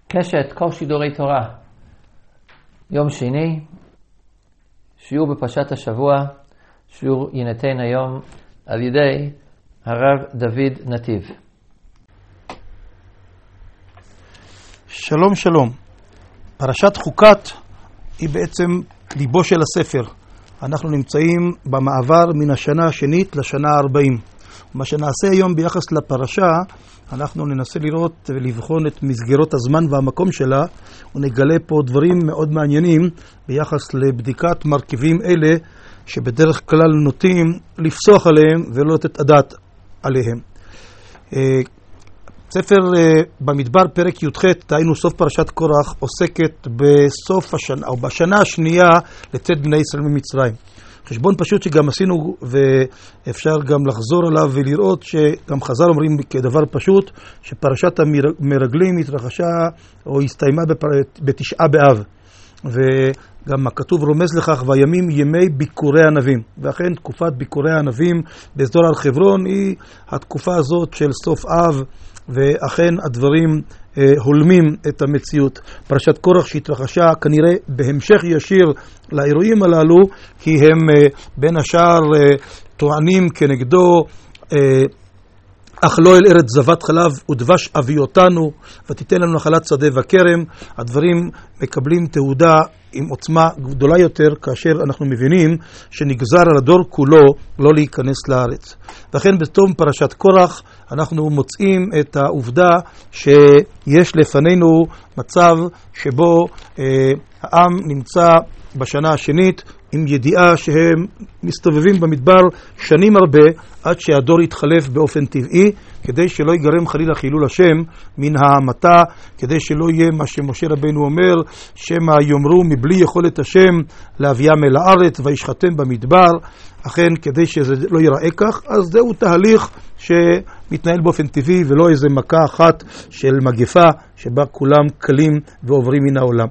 קשת, כל שידורי תורה. יום שני, שיעור בפרשת השבוע, שיעור יינתן היום על ידי הרב דוד נתיב. שלום שלום. פרשת חוקת היא בעצם ליבו של הספר. אנחנו נמצאים במעבר מן השנה השנית לשנה ה-40. מה שנעשה היום ביחס לפרשה, אנחנו ננסה לראות ולבחון את מסגרות הזמן והמקום שלה, ונגלה פה דברים מאוד מעניינים ביחס לבדיקת מרכיבים אלה, שבדרך כלל נוטים לפסוח עליהם ולא לתת הדעת עליהם. ספר במדבר פרק י"ח, תהיינו סוף פרשת קורח, עוסקת בסוף השנה או בשנה השנייה לצאת בני ישראל ממצרים. חשבון פשוט שגם עשינו, ואפשר גם לחזור עליו ולראות שגם חז"ל אומרים כדבר פשוט, שפרשת המרגלים התרחשה או הסתיימה בתשעה באב, וגם הכתוב רומז לכך, והימים ימי ביקורי הנביאים, ואכן תקופת ביקורי הנביאים באזור הר חברון היא התקופה הזאת של סוף אב, ואכן הדברים הולמים את המציאות. פרשת קורח שהתרחשה כנראה בהמשך ישיר לאירועים הללו, כי הם בין השאר טוענים כנגדו אך לא אל ארץ זבת חלב ודבש אבי אותנו ותיתן לנו נחלת שדה וכרם. הדברים מקבלים תהודה עם עוצמה גדולה יותר כאשר אנחנו מבינים שנגזר על הדור כולו לא להיכנס לארץ. לכן בתום פרשת קורח אנחנו מוצאים את העובדה שיש לפנינו מצב שבו העם נמצא בשנה השנית עם ידיעה שהם מסתובבים במדבר שנים הרבה עד שהדור יתחלף באופן טבעי, כדי שלא ייגרם חלילה חילול השם מן ההמתה, כדי שלא יהיה מה שמשה רבנו אומר, שמא יאמרו מבלי יכולת השם להביאם אל הארץ וישחטם במדבר. אכן כדי שזה לא ייראה כך, אז זהו תהליך שמתנהל באופן טבעי ולא איזה מכה אחת של מגפה שבה כולם קלים ועוברים מן העולם.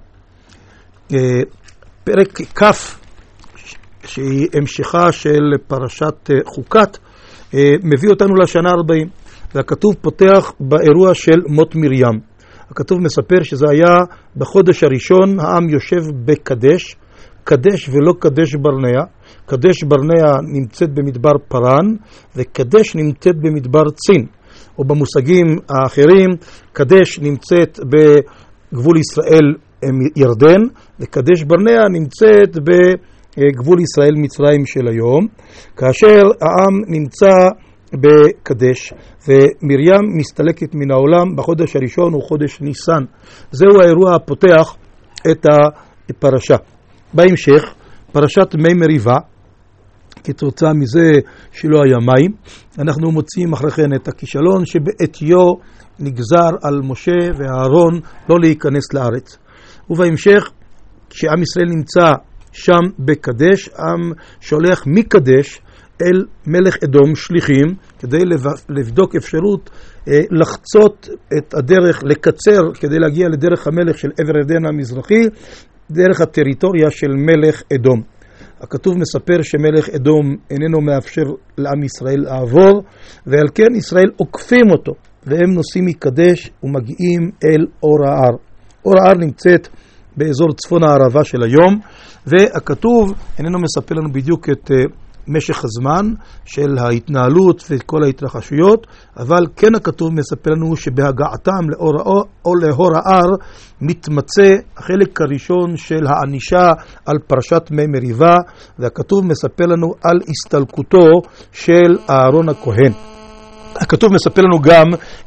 פרק כ' שהיא המשכה של פרשת חוקת, מביא אותנו לשנה 40, והכתוב פותח באירוע של מות מרים. הכתוב מספר שזה היה בחודש הראשון, העם יושב בקדש, קדש ולא קדש ברנע. קדש ברנע נמצאת במדבר פרן, וקדש נמצאת במדבר צין, או במושגים האחרים, קדש נמצאת בגבול ישראל ירדן, וקדש ברנע נמצאת בגבול ישראל מצרים של היום, כאשר העם נמצא בקדש, ומרים מסתלקת מן העולם בחודש הראשון, הוא חודש ניסן. זהו האירוע הפותח את הפרשה. בהמשך, פרשת מי מריבה, כתוצאה מזה שלא היה מים, אנחנו מוצאים אחרי כן את הכישלון שבעטיו נגזר על משה ואהרון לא להיכנס לארץ. ובהמשך, כשעם ישראל נמצא שם בקדש, עם שולח מקדש אל מלך אדום שליחים, כדי לבדוק אפשרות לחצות את הדרך, לקצר כדי להגיע לדרך המלך של עבר ירדן המזרחי, דרך הטריטוריה של מלך אדום. הכתוב מספר שמלך אדום איננו מאפשר לעם ישראל לעבור, ועל כן ישראל עוקפים אותו, והם נוסעים מקדש ומגיעים אל אור ההר. אור ההר נמצאת באזור צפון הערבה של היום, והכתוב איננו מספר לנו בדיוק את משך הזמן של ההתנהלות וכל ההתרחשויות, אבל כן הכתוב מספר לנו שבהגעתם לאור ההר מתמצא החלק הראשון של הענישה על פרשת מי מריבה, והכתוב מספר לנו על הסתלקותו של אהרון הכהן. הכתוב מספר לנו גם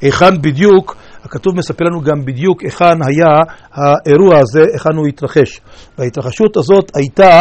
בדיוק היכן היה האירוע הזה, היכן הוא התרחש. וההתרחשות הזאת הייתה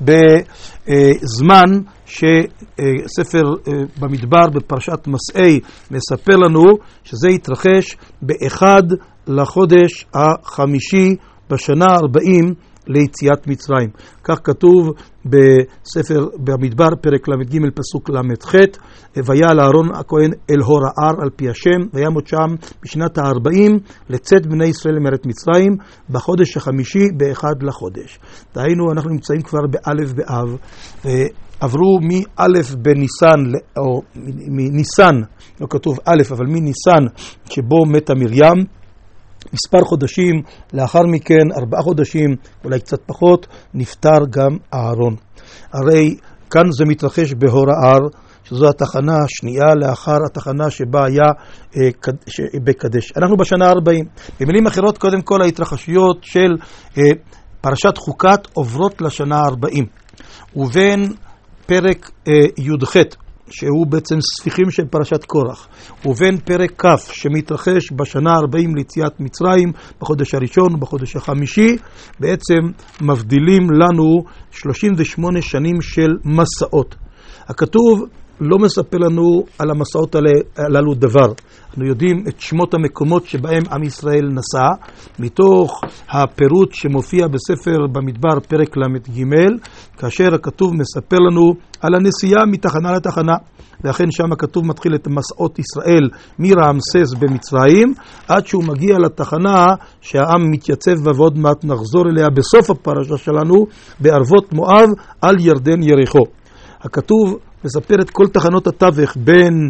בזמן שספר במדבר בפרשת מסעי מספר לנו שזה התרחש באחד לחודש החמישי בשנה 40 ליציאת מצרים. כך כתוב בספר במדבר פרק ל"ג פסוק ל"ח, ויעל אהרון הכהן אל הור ההר על פי השם, וימות שם בשנת ה-40 לצאת בני ישראל מארץ מצרים בחודש החמישי באחד לחודש. דהיינו אנחנו נמצאים כבר באלף באב, עברו מאלף בניסן, או מניסן, לא כתוב אלף אבל מניסן שבו מתה מרים, מספר חודשים לאחר מכן, 4 חודשים, אולי קצת פחות, נפטר גם אהרון. הרי כאן זה מתרחש בהור ההר, שזו התחנה השנייה לאחר התחנה שבה היה בקדש. אנחנו בשנה 40. במילים אחרות, קודם כל ההתרחשויות של פרשת חוקת עוברות לשנה 40. ובין פרק י"ח, שהוא בעצם ספיחים של פרשת קורח, ובין פרק כ' שמתרחש בשנה 40 ליציאת מצרים, בחודש הראשון ובחודש החמישי, בעצם מבדילים לנו 38 שנים של מסעות. הכתוב לא מספר לנו על המסעות הללו דבר. אנחנו יודעים את שמות המקומות שבהם עם ישראל נסע, מתוך הפירוט שמופיע בספר במדבר פרק ל"ג, כאשר הכתוב מספר לנו על הנסיעה מתחנה לתחנה. ואכן שם הכתוב מתחיל את מסעות ישראל מרעמסס במצרים, עד שהוא מגיע לתחנה שהעם מתייצב בה, ועוד מעט נחזור אליה בסוף הפרשה שלנו, בערבות מואב על ירדן יריחו. הכתוב מספר את כל תחנות התווך בין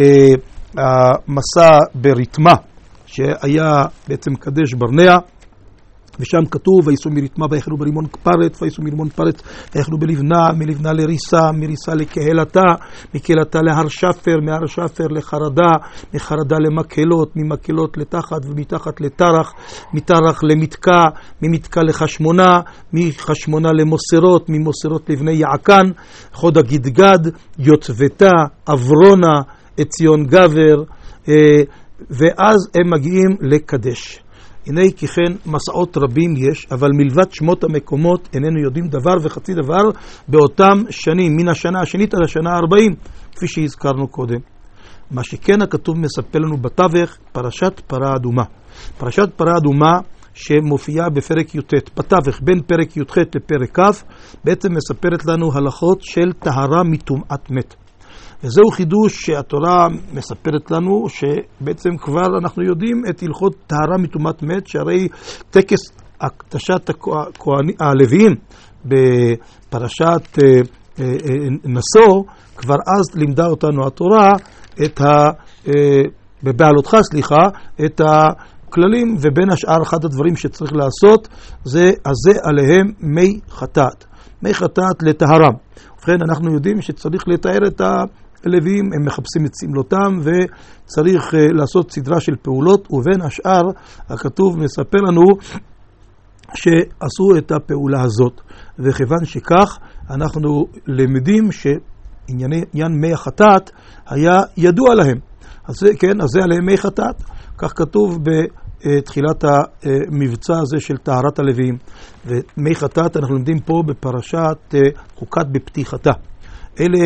המסע בריתמה, שהיה בעצם קדש ברנע, ושם כתוב, ויסעו מריתמה ויחנו ברימון פרץ, ויסעו מרימון פרץ ויחנו בלבנה, מלבנה לריסה, מריסה לקהלתה, מקהלתה להר שפר, מהר שפר לחרדה, מחרדה למקהלות, ממקהלות לתחת ומתחת לתרח, מתרח למתקה, ממתקה לחשמונה, מחשמונה למוסרות, ממוסרות לבני יעקן, חוד הגדגד, יוטבתה, אברונה, עציון גבר, ואז הם מגיעים לקדש. הנה כי כן מסעות רבים יש, אבל מלבד שמות המקומות איננו יודעים דבר וחצי דבר באותם שנים, מן השנה השנית עד השנה 40, כפי שהזכרנו קודם. מה שכן הכתוב מספר לנו בתווך, פרשת פרה אדומה. פרשת פרה אדומה שמופיעה בפרק י"ט, בתווך בין פרק י"ח לפרק כ', בעצם מספרת לנו הלכות של טהרה מטומאת מת. וזהו חידוש שהתורה מספרת לנו, שבעצם כבר אנחנו יודעים את הלכות טהרה מטומאת מת, שהרי טקס הקדשת הלוויים בפרשת נשוא, כבר אז לימדה אותנו התורה בבעלותך, את הכללים, ובין השאר אחד הדברים שצריך לעשות זה עליהם מי חטאת. מי חטאת לטהרם. ובכן אנחנו יודעים שצריך לתאר את הלוויים, הם מחפשים את סמלותם וצריך לעשות סדרה של פעולות, ובין השאר הכתוב מספר לנו שעשו את הפעולה הזאת, וכיוון שכך אנחנו למדים שעניין מי החטאת היה ידוע להם. אז זה עליהם מי חטאת, כך כתוב בתחילת המבצע הזה של טהרת הלוויים. ומי חטאת אנחנו לומדים פה בפרשת חוקת בפתיחתה. אלה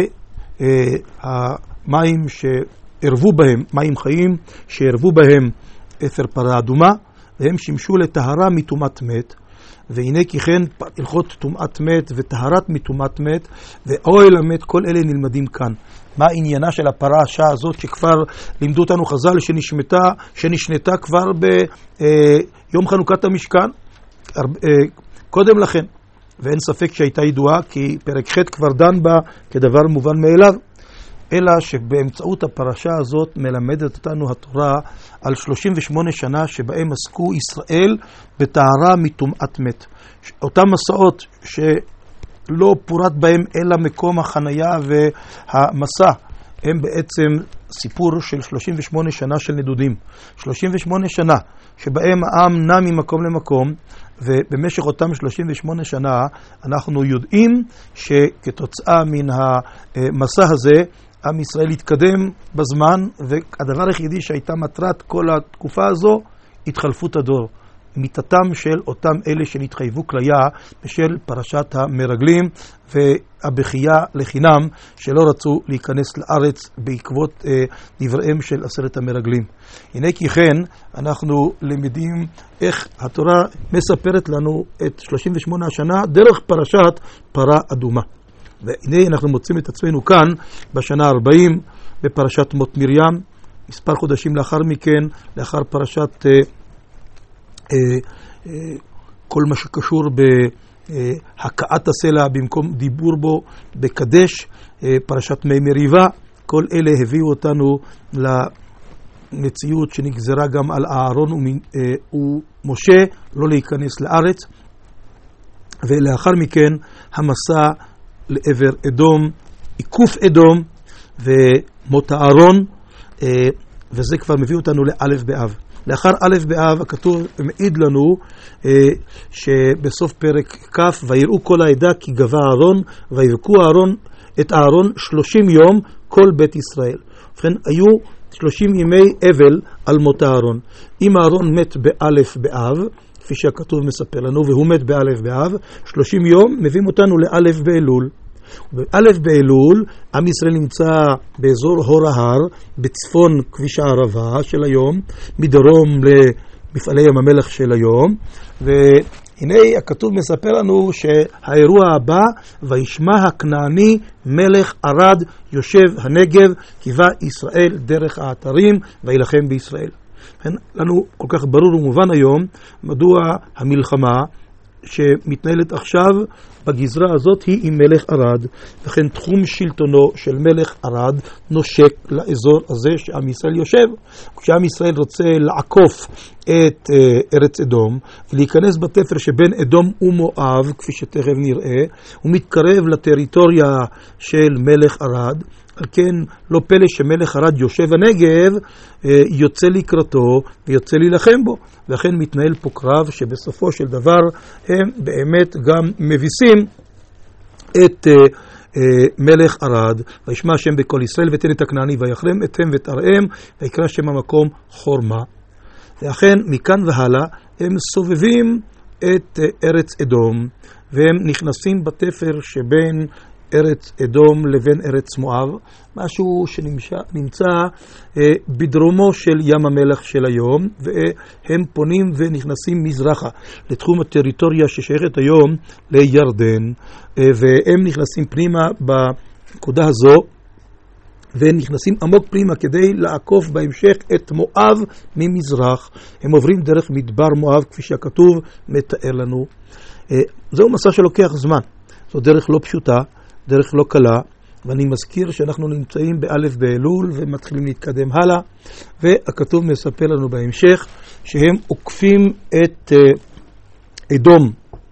המים שערבו בהם, מים חיים שערבו בהם אפר פרה אדומה, והם שימשו לטהרה מטומאת מת. והנה כי כן הלכות טומאת מת וטהרת מטומאת מת ואוהל המת, כל אלה נלמדים כאן. מה עניינה של הפרשה הזאת שכבר לימדו אותנו חז"ל שנשנתה כבר ביום חנוכת המשכן קודם לכן, ואין ספק שהייתה ידועה, כי פרק ח' כבר דן בה כדבר מובן מאליו, אלא שבאמצעות הפרשה הזאת מלמדת אותנו התורה על 38 שנה שבהם עסקו ישראל בטהרה מטומאת מת. אותם מסעות שלא פורט בהם אלא מקום החנייה והמסע, הם בעצם סיפור של 38 שנה של נדודים. 38 שנה שבהם העם נע ממקום למקום, ובמשך אותם 38 שנה אנחנו יודעים שכתוצאה מן המסע הזה עם ישראל התקדם בזמן, והדבר היחידי שהייתה מטרת כל התקופה הזו, התחלפות הדור. מיתתם של אותם אלה שנתחייבו כליה בשל פרשת המרגלים והבכייה לחינם שלא רצו להיכנס לארץ בעקבות דבריהם של 10 המרגלים. הנה כי כן אנחנו למדים איך התורה מספרת לנו את 38 השנה דרך פרשת פרה אדומה. והנה אנחנו מוצאים את עצמנו כאן בשנה 40 בפרשת מות מרים, מספר חודשים לאחר מכן, לאחר פרשת כל מה שקשור בהקעת הסלע במקום דיבור בו בקדש, פרשת מי מריבה, כל אלה הביאו אותנו מציאות שנגזרה גם על אהרון ומשה לא להיכנס לארץ, ולאחר מכן המסע לעבר אדום, עיקוף אדום ומות אהרון, וזה כבר מביא אותנו לאלף באב. לאחר אלף באב הכתוב מעיד לנו שבסוף פרק כ' ויראו כל העדה כי גבה אהרון, ויבכו את אהרון 30 יום כל בית ישראל. ובכן היו 30 ימי אבל על מות אהרון. אם אהרון מת באלף באב, כפי שהכתוב מספר לנו, והוא מת באלף באב, 30 יום מביאים אותנו לאלף באלול. באלף באלול, עם ישראל נמצא באזור הור ההר, בצפון כביש הערבה של היום, מדרום למפעלי ים המלח של היום, והנה הכתוב מספר לנו שהאירוע הבא, וישמע הכנעני מלך ערד יושב הנגב, קיווה ישראל דרך האתרים, וילחם בישראל. לנו כל כך ברור ומובן היום מדוע המלחמה שמתנהלת עכשיו בגזרה הזאת היא עם מלך ערד, וכן תחום שלטונו של מלך ערד נושק לאזור הזה שעם ישראל יושב. כשעם ישראל רוצה לעקוף את ארץ אדום ולהיכנס בתפר שבין אדום ומואב, כפי שתכף נראה, הוא מתקרב לטריטוריה של מלך ערד. על כן לא פלא שמלך ערד יושב הנגב, יוצא לקראתו ויוצא להילחם בו, ואכן מתנהל פה קרב שבסופו של דבר הם באמת גם מביסים את מלך ערד. וישמע השם בקול ישראל ותן את הכנעני ויחרם אתם ואת עריהם ויקרא שם המקום חורמה. ואכן מכאן והלאה הם סובבים את ארץ אדום והם נכנסים בתפר שבין ארץ אדום לבין ארץ מואב, משהו שנמצא בדרומו של ים המלח של היום, והם פונים ונכנסים מזרחה לתחום הטריטוריה ששייכת היום לירדן, והם נכנסים פנימה בנקודה הזו ונכנסים עמוק פנימה כדי לעקוף בהמשך את מואב ממזרח. הם עוברים דרך מדבר מואב כפי שהכתוב מתאר לנו. זהו מסע שלוקח זמן, זו דרך לא פשוטה, דרך לא קלה, ואני מזכיר שאנחנו נמצאים באלף באלול ומתחילים להתקדם הלאה, והכתוב מספר לנו בהמשך שהם עוקפים את אדום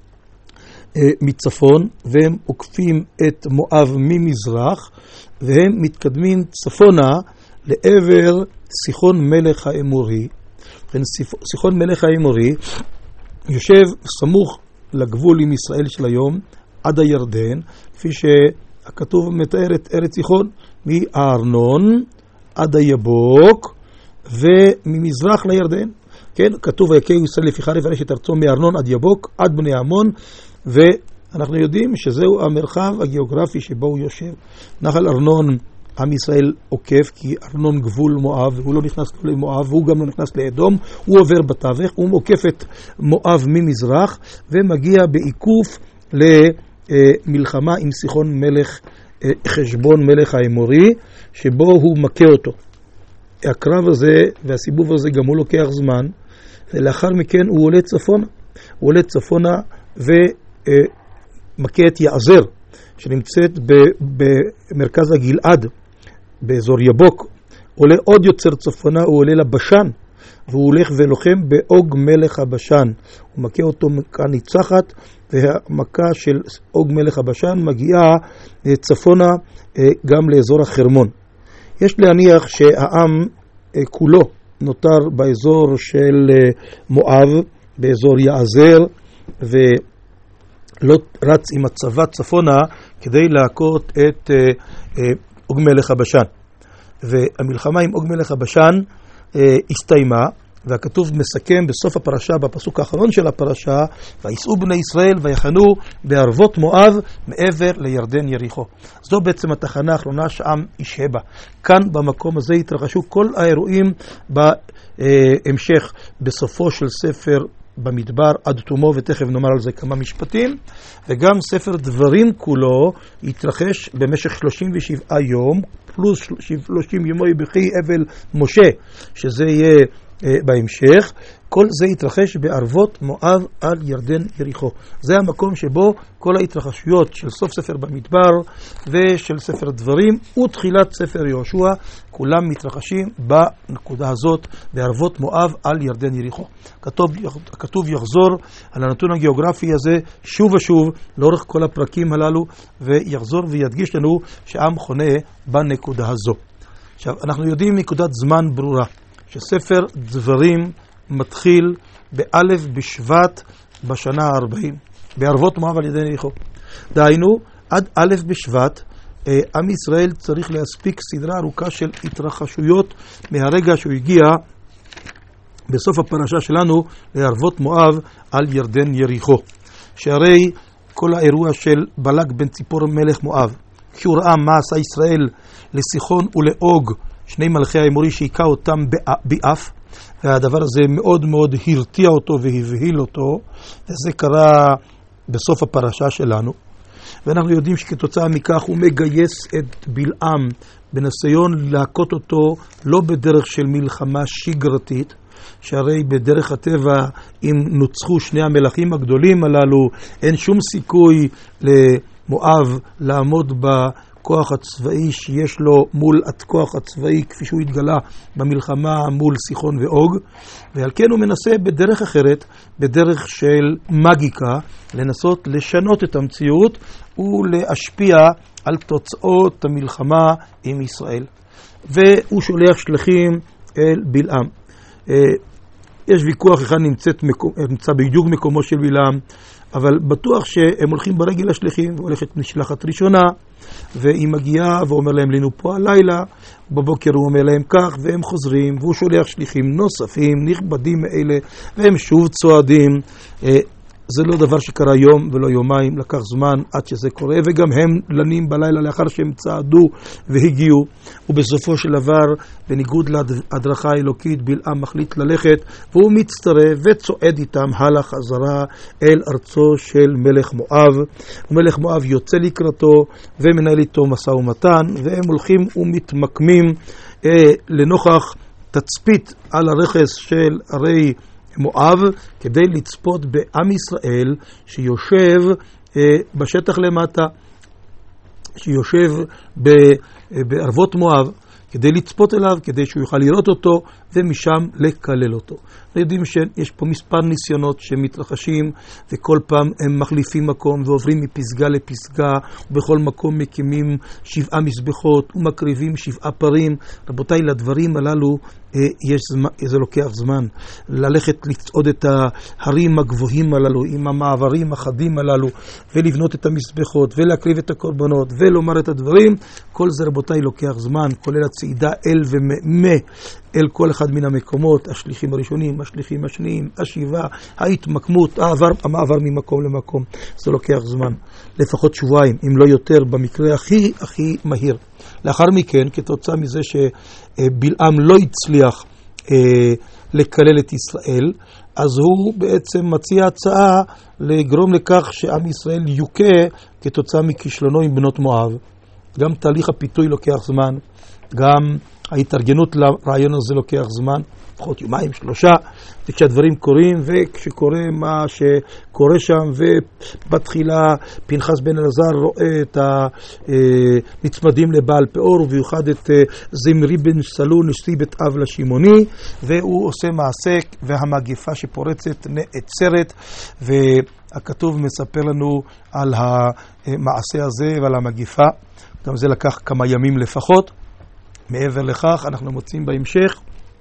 מצפון, והם עוקפים את מואב ממזרח, והם מתקדמים צפונה לעבר סיחון מלך האמורי. סיחון מלך האמורי יושב סמוך לגבול עם ישראל של היום, עד הירדן, כפי שהכתוב מתאר את ארץ סיחון, מארנון עד היבוק וממזרח לירדן. כן, כתוב ויקהו ישראל לפיך לפרש את ארצו מארנון עד יבוק עד בני עמון, ואנחנו יודעים שזהו המרחב הגיאוגרפי שבו הוא יושב. נחל ארנון עם ישראל עוקף, כי ארנון גבול מואב, והוא לא נכנס למואב, והוא גם לא נכנס לאדום, הוא עובר בתווך, הוא עוקף את מואב ממזרח ומגיע בעיקוף למלחמה עם סיחון מלך חשבון מלך האמורי, שבו הוא מכה אותו. הקרב הזה והסיבוב הזה גם הוא לוקח זמן, ולאחר מכן הוא עולה צפונה. הוא עולה צפונה ומכה את יעזר, שנמצאת במרכז הגלעד, באזור יבוק. עולה עוד יוצר צפונה, הוא עולה לבשן, והוא הולך ולוחם באוג מלך הבשן. הוא מכה אותו מכה ניצחת, והמכה של אוג מלך הבשן מגיעה צפונה גם לאזור החרמון. יש להניח שהעם כולו נותר באזור של מואב, באזור יעזר, ולא רץ עם הצבא צפונה כדי להכות את אוג מלך הבשן. והמלחמה עם אוג מלך הבשן הסתיימה, והכתוב מסכם בסוף הפרשה, בפסוק האחרון של הפרשה, ויסעו בני ישראל ויחנו בערבות מואב מעבר לירדן יריחו. זו בעצם התחנה האחרונה שעם ישהה בה. כאן במקום הזה התרחשו כל האירועים בהמשך בסופו של ספר במדבר עד תומו, ותכף נאמר על זה כמה משפטים. וגם ספר דברים כולו התרחש במשך 37 יום פלוס 30 ימי בכי אבל משה, שזה יהיה בהמשך. כל זה התרחש בערבות מואב על ירדן יריחו. זה המקום שבו כל ההתרחשויות של סוף ספר במדבר ושל ספר דברים ותחילת ספר יהושע, כולם מתרחשים בנקודה הזאת, בערבות מואב על ירדן יריחו. הכתוב יחזור על הנתון הגיאוגרפי הזה שוב ושוב לאורך כל הפרקים הללו, ויחזור וידגיש לנו שעם חונה בנקודה הזו. עכשיו, אנחנו יודעים נקודת זמן ברורה, שספר דברים מתחיל באלף בשבט בשנה ה-40, בערבות מואב על ירדן יריחו. דהיינו, עד אלף בשבט, עם ישראל צריך להספיק סדרה ארוכה של התרחשויות מהרגע שהוא הגיע בסוף הפרשה שלנו לערבות מואב על ירדן יריחו. שהרי כל האירוע של בלק בן ציפור מלך מואב, כשהוא ראה מה עשה ישראל לסיחון ולאוג, שני מלכי האמורי שהיכה אותם באף, והדבר הזה מאוד מאוד הרתיע אותו והבהיל אותו, וזה קרה בסוף הפרשה שלנו. ואנחנו יודעים שכתוצאה מכך הוא מגייס את בלעם בניסיון להכות אותו לא בדרך של מלחמה שגרתית, שהרי בדרך הטבע אם נוצחו שני המלכים הגדולים הללו אין שום סיכוי למואב לעמוד בכוח הצבאי שיש לו מול הכוח הצבאי כפי שהוא התגלה במלחמה מול סיחון ואוג, ועל כן הוא מנסה בדרך אחרת, בדרך של מגיקה, לנסות לשנות את המציאות ולהשפיע על תוצאות המלחמה עם ישראל. והוא שולח שליחים אל בלעם. יש ויכוח אחד נמצא בדיוק מקומו של בלעם, אבל בטוח שהם הולכים ברגל השליחים, והולכת משלחת ראשונה, והיא מגיעה ואומר להם לנו פה הלילה, בבוקר הוא אומר להם כך, והם חוזרים, והוא שולח שליחים נוספים, נכבדים מאלה, והם שוב צועדים. זה לא דבר שקרה יום ולא יומיים, לקח זמן עד שזה קורה, וגם הם לנים בלילה לאחר שהם צעדו והגיעו, ובסופו של דבר, בניגוד להדרכה האלוקית, בלעם מחליט ללכת, והוא מצטרף וצועד איתם הלאה חזרה אל ארצו של מלך מואב. ומלך מואב יוצא לקראתו ומנהל איתו משא ומתן, והם הולכים ומתמקמים לנוכח תצפית על הרכס של ערי מואב, כדי לצפות בעם ישראל שיושב בשטח למטה, שיושב בערבות מואב, כדי לצפות אליו, כדי שהוא יוכל לראות אותו ומשם לקלל אותו. אנחנו יודעים שיש פה מספר ניסיונות שמתרחשים, וכל פעם הם מחליפים מקום ועוברים מפסגה לפסגה, ובכל מקום מקימים 7 מזבחות ומקריבים 7 פרים. רבותיי, לדברים הללו זה לוקח זמן. ללכת לצעוד את ההרים הגבוהים הללו עם המעברים החדים הללו, ולבנות את המזבחות ולהקריב את הקורבנות ולומר את הדברים, כל זה רבותיי לוקח זמן, כולל הצעידה אל וממה אל כל אחד מן המקומות, השליחים הראשונים, השליחים השניים, השיבה, ההתמקמות, המעבר ממקום למקום. זה לוקח זמן, לפחות שבועיים, אם לא יותר, במקרה הכי מהיר. לאחר מכן, כתוצאה מזה שבלעם לא הצליח לקלל את ישראל, אז הוא בעצם מציע הצעה לגרום לכך שעם ישראל יוכה כתוצאה מכישלונו עם בנות מואב. גם תהליך הפיתוי לוקח זמן, גם ההתארגנות לרעיון הזה לוקח זמן, לפחות יומיים, 3, וכשהדברים קורים, וכשקורה מה שקורה שם, ובתחילה פנחס בן אלעזר רואה את הנצמדים לבעל פאור, ובמיוחד את זמרי בן סלול, נשיא בית אב לשמעוני, והוא עושה מעשה, והמגפה שפורצת נעצרת, והכתוב מספר לנו על המעשה הזה ועל המגפה. גם זה לקח כמה ימים לפחות. מעבר לכך, אנחנו מוצאים בהמשך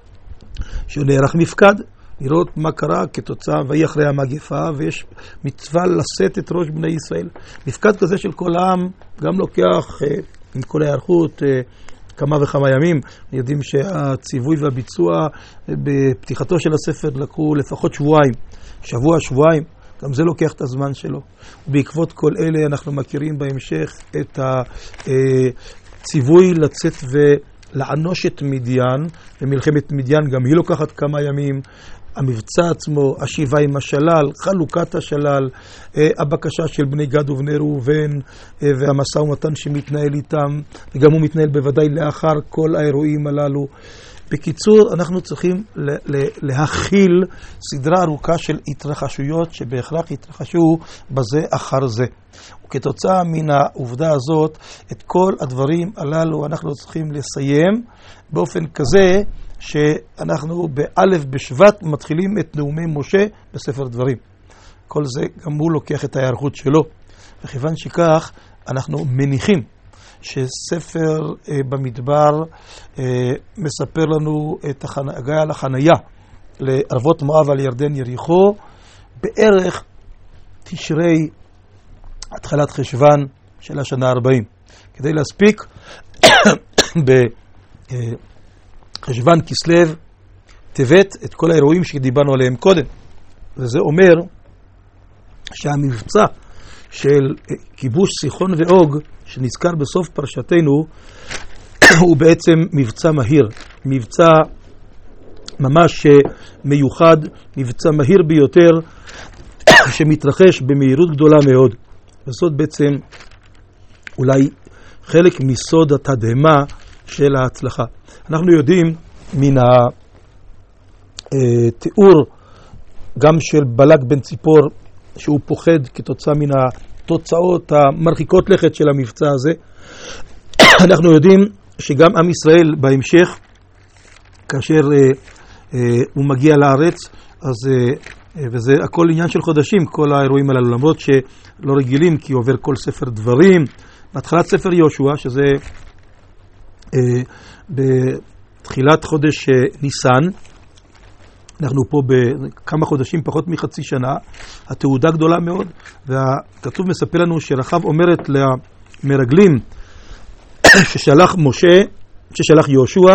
שנערך מפקד, לראות מה קרה כתוצאה ויהי אחרי המגפה, ויש מצווה לשאת את ראש בני ישראל. מפקד כזה של כל העם גם לוקח עם כל ההיערכות כמה וכמה ימים. יודעים שהציווי והביצוע בפתיחתו של הספר לקחו לפחות שבועיים, גם זה לוקח את הזמן שלו. בעקבות כל אלה אנחנו מכירים בהמשך את הציווי לצאת ולענוש את מדיין, ומלחמת מדיין גם היא לוקחת כמה ימים. המבצע עצמו, השיבה עם השלל, חלוקת השלל, הבקשה של בני גד ובני ראובן, והמשא ומתן שמתנהל איתם, וגם הוא מתנהל בוודאי לאחר כל האירועים הללו. בקיצור, אנחנו צריכים להכיל סדרה ארוכה של התרחשויות שבהכרח יתרחשו בזה אחר זה. וכתוצאה מן העובדה הזאת, את כל הדברים הללו אנחנו צריכים לסיים באופן כזה שאנחנו באלף בשבט מתחילים את נאומי משה בספר דברים. כל זה גם הוא לוקח את ההיערכות שלו. וכיוון שכך אנחנו מניחים שספר במדבר מספר לנו את הגעה לחנייה לערבות מואב על ירדן יריחו בערך תשרי התחלת חשוון של השנה 40. כדי להספיק בחשוון כסלו טבת את כל האירועים שדיברנו עליהם קודם. וזה אומר שהמבצע של כיבוש סיחון ואוג שנזכר בסוף פרשתנו הוא בעצם מבצע מהיר, מבצע ממש מיוחד, מבצע מהיר ביותר שמתרחש במהירות גדולה מאוד. וזאת בעצם אולי חלק מסוד התדהמה של ההצלחה. אנחנו יודעים מן התיאור גם של בלק בן ציפור שהוא פוחד כתוצאה מן התוצאות המרחיקות לכת של המבצע הזה. אנחנו יודעים שגם עם ישראל בהמשך, כאשר הוא מגיע לארץ, אז, וזה הכל עניין של חודשים, כל האירועים הללו, למרות שלא רגילים, כי עובר כל ספר דברים, בהתחלת ספר יהושע, שזה בתחילת חודש ניסן, אנחנו פה בכמה חודשים, פחות מחצי שנה, התעודה גדולה מאוד, והכתוב מספר לנו שרחב אומרת למרגלים ששלח משה, ששלח יהושע,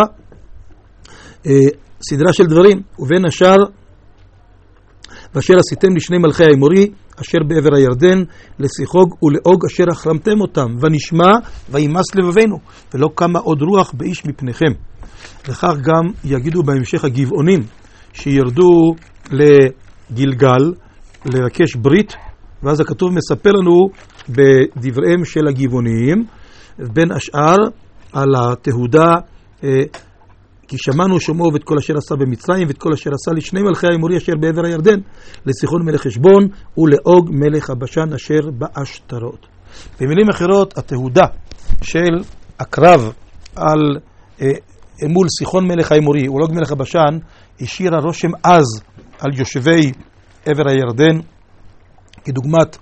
סדרה של דברים, ובין השאר, ואשר עשיתם לשני מלכי האמורי, אשר בעבר הירדן, לסיחוג ולאוג אשר החרמתם אותם, ונשמע וימס לבבינו, ולא קמה עוד רוח באיש מפניכם. לכך גם יגידו בהמשך הגבעונים, שירדו לגילגל, לבקש ברית, ואז הכתוב מספר לנו בדבריהם של הגבעונים, בין השאר על התהודה, כי שמענו שמו ואת כל אשר עשה במצרים, ואת כל אשר עשה לשני מלכי האמורי אשר בעבר הירדן, לסיחון מלך חשבון, ולאוג מלך הבשן אשר באשתרות. במילים אחרות, התהודה של הקרב על מול סיחון מלך האמורי ולאוג מלך הבשן, השאירה רושם עז על יושבי עבר הירדן, כדוגמת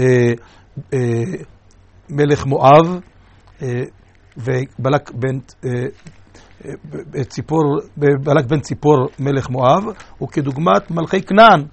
מלך מואב ובלק בן ציפור מלך מואב, וכדוגמת מלכי כנען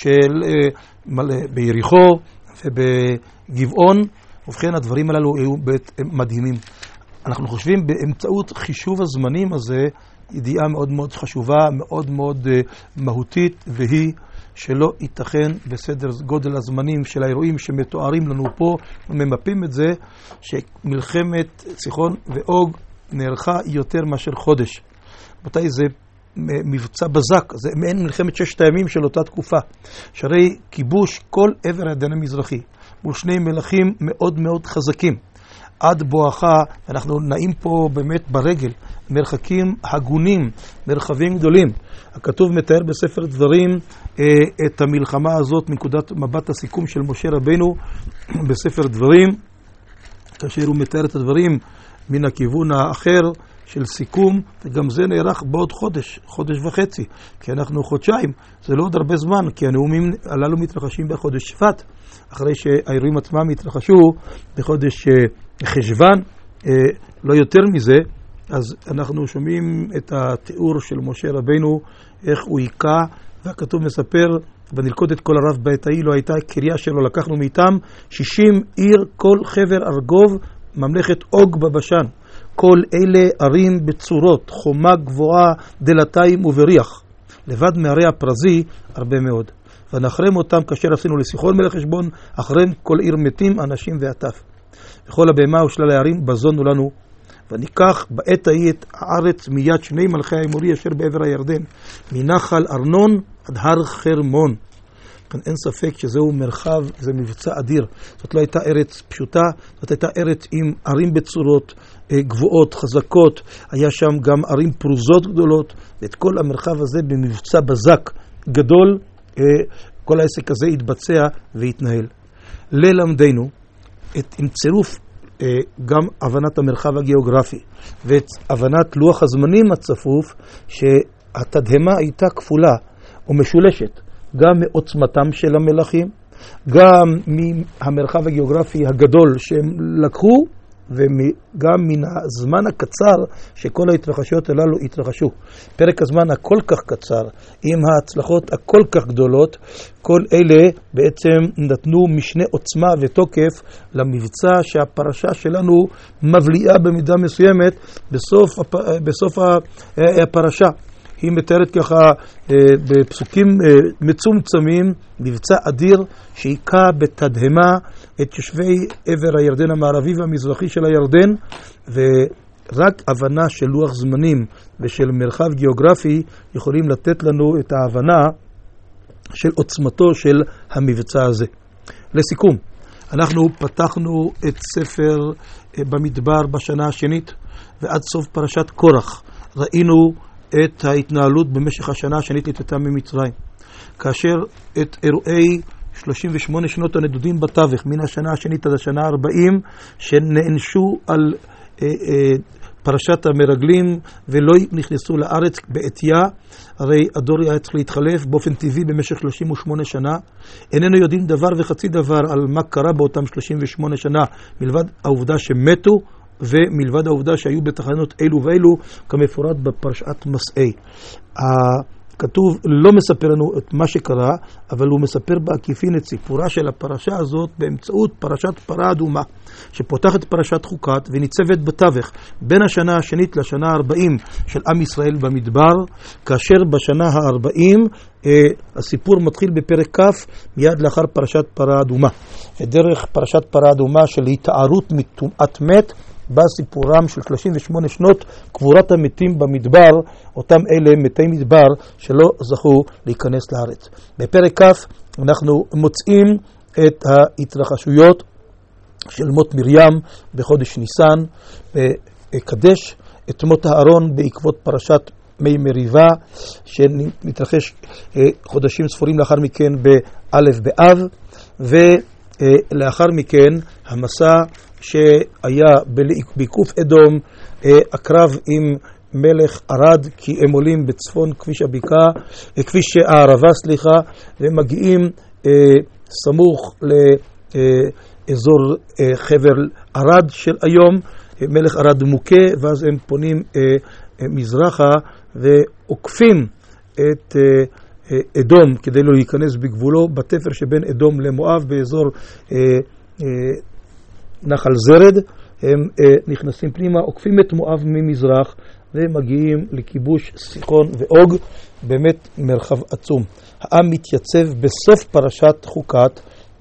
ביריחו ובגבעון. ובכן הדברים הללו היו מדהימים. אנחנו חושבים באמצעות חישוב הזמנים הזה ידיעה מאוד מאוד חשובה, מאוד מאוד מהותית, והיא שלא ייתכן בסדר גודל הזמנים של האירועים שמתוארים לנו פה, וממפים את זה, שמלחמת סיחון ואוג נערכה יותר מאשר חודש. מתי זה מבצע בזק, זה מעין מלחמת ששת הימים של אותה תקופה, שהרי כיבוש כל עבר הירדן המזרחי, מול שני מלכים מאוד מאוד חזקים, עד בואכה, אנחנו נעים פה באמת ברגל, מרחקים הגונים, מרחבים גדולים. הכתוב מתאר בספר דברים את המלחמה הזאת מנקודת מבט הסיכום של משה רבנו בספר דברים, כאשר הוא מתאר את הדברים מן הכיוון האחר של סיכום, וגם זה נערך בעוד חודש וחצי, כי אנחנו חודשיים, זה לא עוד הרבה זמן, כי הנאומים הללו מתרחשים בחודש שבט, אחרי שהאירועים עצמם התרחשו בחודש חשוון, לא יותר מזה. אז אנחנו שומעים את התיאור של משה רבנו, איך הוא היכה, והכתוב מספר, ונלכוד את כל הרב בעת ההיא, לא הייתה קריה שלו, לקחנו מאיתם 60 עיר כל חבר ארגוב, ממלכת אוג בבשן. כל אלה ערים בצורות, חומה גבוהה, דלתיים ובריח. לבד מהרי הפרזי הרבה מאוד. ונחרם אותם כאשר עשינו לסיחון מלך חשבון, אחריהם כל עיר מתים, אנשים ועטף. וכל הבהמה ושלל הערים בזונו לנו. וניקח בעת ההיא את הארץ מיד שני מלכי האמורי אשר בעבר הירדן, מנחל ארנון עד הר חרמון. אין ספק שזהו מרחב, זה מבצע אדיר. זאת לא הייתה ארץ פשוטה, זאת הייתה ארץ עם ערים בצורות גבוהות, חזקות, היה שם גם ערים פרוזות גדולות, ואת כל המרחב הזה במבצע בזק גדול, כל העסק הזה התבצע והתנהל. ללמדנו, עם צירוף גם הבנת המרחב הגיאוגרפי ואת הבנת לוח הזמנים הצפוף, שהתדהמה הייתה כפולה ומשולשת, גם מעוצמתם של המלכים, גם מהמרחב הגיאוגרפי הגדול שהם לקחו, וגם מן הזמן הקצר שכל ההתרחשויות הללו התרחשו. פרק הזמן הכל כך קצר, עם ההצלחות הכל כך גדולות, כל אלה בעצם נתנו משנה עוצמה ותוקף למבצע שהפרשה שלנו מבליעה במידה מסוימת בסוף הפרשה. היא מתארת ככה בפסוקים מצומצמים, מבצע אדיר שהיכה בתדהמה את יושבי עבר הירדן המערבי והמזרחי של הירדן, ורק הבנה של לוח זמנים ושל מרחב גיאוגרפי יכולים לתת לנו את ההבנה של עוצמתו של המבצע הזה. לסיכום, אנחנו פתחנו את ספר במדבר בשנה השנית, ועד סוף פרשת קורח ראינו את ההתנהלות במשך השנה השנית לצאתם ממצרים. כאשר את אירועי 38 שנות הנדודים בתווך, מן השנה השנית עד השנה 40, שנענשו על פרשת המרגלים ולא נכנסו לארץ בעתיה, הרי הדור היה צריך להתחלף באופן טבעי במשך 38 שנה. איננו יודעים דבר וחצי דבר על מה קרה באותם 38 שנה, מלבד העובדה שמתו, ומלבד העובדה שהיו בתחנות אלו ואלו, כמפורט בפרשת מסעי. הכתוב לא מספר לנו את מה שקרה, אבל הוא מספר בעקיפין את סיפורה של הפרשה הזאת באמצעות פרשת פרה אדומה, שפותחת פרשת חוקת וניצבת בתווך בין השנה השנית לשנה ה-40 של עם ישראל במדבר, כאשר בשנה ה-40 הסיפור מתחיל בפרק כ' מיד לאחר פרשת פרה אדומה. ודרך פרשת פרה אדומה של התארות מטומאת מת, בא סיפורם של 38 שנות קבורת המתים במדבר, אותם אלה מתי מדבר שלא זכו להיכנס לארץ. בפרק כ' אנחנו מוצאים את ההתרחשויות של מות מרים בחודש ניסן, קדש את מות הארון בעקבות פרשת מי מריבה, שמתרחש חודשים ספורים לאחר מכן באלף באב, ולאחר מכן המסע שהיה בעיקוף אדום, הקרב עם מלך ערד, כי הם עולים בצפון כביש הערבה, ומגיעים סמוך לאזור חבר ערד של היום, מלך ערד מוכה, ואז הם פונים מזרחה ועוקפים את אדום כדי לא להיכנס בגבולו, בתפר שבין אדום למואב באזור נחל זרד. הם נכנסים פנימה, עוקפים את מואב ממזרח ומגיעים לכיבוש סיחון ואוג, באמת מרחב עצום. העם מתייצב בסוף פרשת חוקת,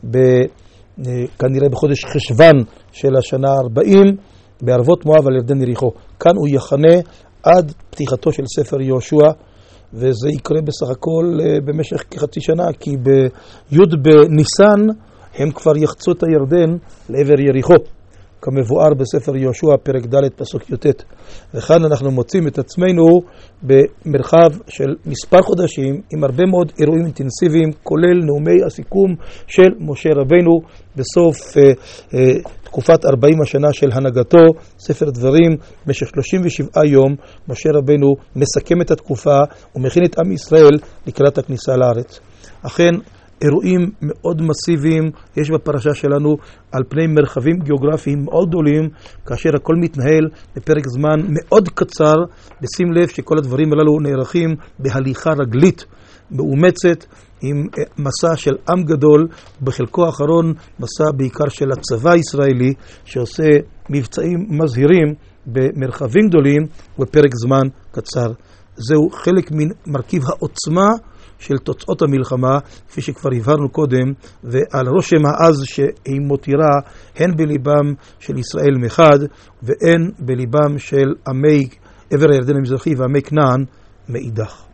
כנראה בחודש חשבן של השנה 40, בערבות מואב על ירדן יריחו. כאן הוא יחנה עד פתיחתו של ספר יהושע, וזה יקרה בסך הכל במשך כחצי שנה, כי בי' בניסן הם כבר יחצו את הירדן לעבר יריחו, כמבואר בספר יהושע פרק ד' פסוק י"ט. וכאן אנחנו מוצאים את עצמנו במרחב של מספר חודשים עם הרבה מאוד אירועים אינטנסיביים, כולל נאומי הסיכום של משה רבנו בסוף תקופת 40 השנה של הנהגתו. ספר דברים, במשך 37 יום משה רבנו מסכם את התקופה ומכין את עם ישראל לקראת הכניסה לארץ. אכן אירועים מאוד מסיביים יש בפרשה שלנו על פני מרחבים גיאוגרפיים מאוד גדולים, כאשר הכל מתנהל בפרק זמן מאוד קצר, בשים לב שכל הדברים הללו נערכים בהליכה רגלית מאומצת, עם מסע של עם גדול, בחלקו האחרון מסע בעיקר של הצבא הישראלי, שעושה מבצעים מזהירים במרחבים גדולים ובפרק זמן קצר. זהו חלק מן מרכיב העוצמה של תוצאות המלחמה, כפי שכבר הבהרנו קודם, ועל רושם העז שהיא מותירה הן בליבם של ישראל מחד, והן בליבם של עמי עבר הירדן המזרחי ועמי כנען מאידך.